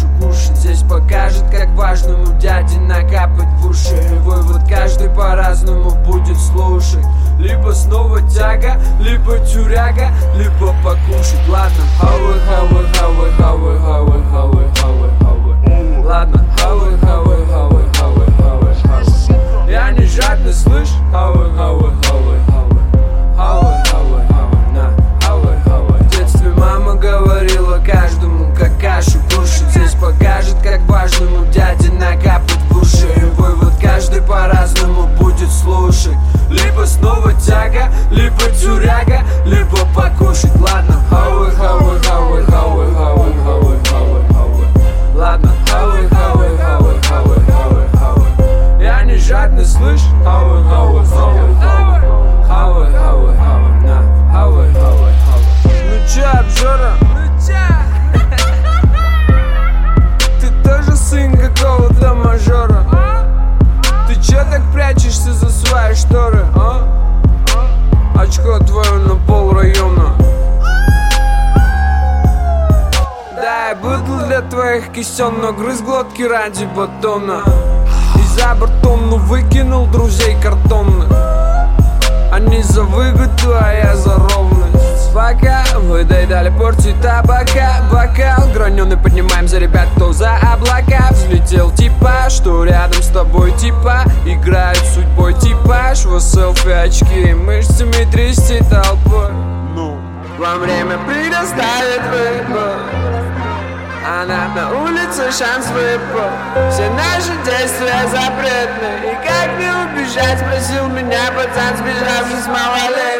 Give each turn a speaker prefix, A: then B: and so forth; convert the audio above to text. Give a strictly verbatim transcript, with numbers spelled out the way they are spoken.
A: кашу кушать. Здесь покажет, как важному дяде накапать в уши. И вывод каждый по-разному будет слушать. Либо снова тяга, либо тюряга, либо покушать. Ладно, хавай, хавай, хавай, хавай, хавай, хавай, хавай, хавай. Ладно, хавай, хавай, хавай, хавай, хавай, хавай. Я не жадный, слышь? Хавай, хавай, хавай, хавай. Хавай, хавай, хавай, на, хавай, хавай. В детстве мама говорила каждому, как кашу кушать. Здесь покажет, как важному дяде накапать в уши. И вывод каждый по-разному будет слушать. Либо снова тяга, либо тюряга, либо покушать. Ладно, хавай, хавай, хавай, хавай, хавай, хавай, хавай, хавай. Ладно, хавай, хавай, хавай, хавай, хавай, хавай. Я не жадный, слышь? Хавай, хавай, хавай, хавай. Хавай, хавай, хавай, на, хавай, хавай, хавай. Ну чё, обжора? Ну чё? Ты тоже сын какого-то мажора? Ты чё так прячешься за свои шторы, а? Очко твое на пол района. Да, я быдл для твоих кисен, но грыз глотки ради батона. И за бортом, ну выкинул друзей картонных. Они за выгоду, а я за ровность. Пока вы доедали порцию табака, бокал граненый поднимаем за ребят, кто за облака. Взлетел типа, что рядом с тобой типа играют судьбой типаж. В селфи очки, мышцами трясти толпой. Ну, вам время предоставит выбор, она на улице шанс выпал. Все наши действия запретны. И как не убежать, спросил меня пацан, сбежавший с малолетки.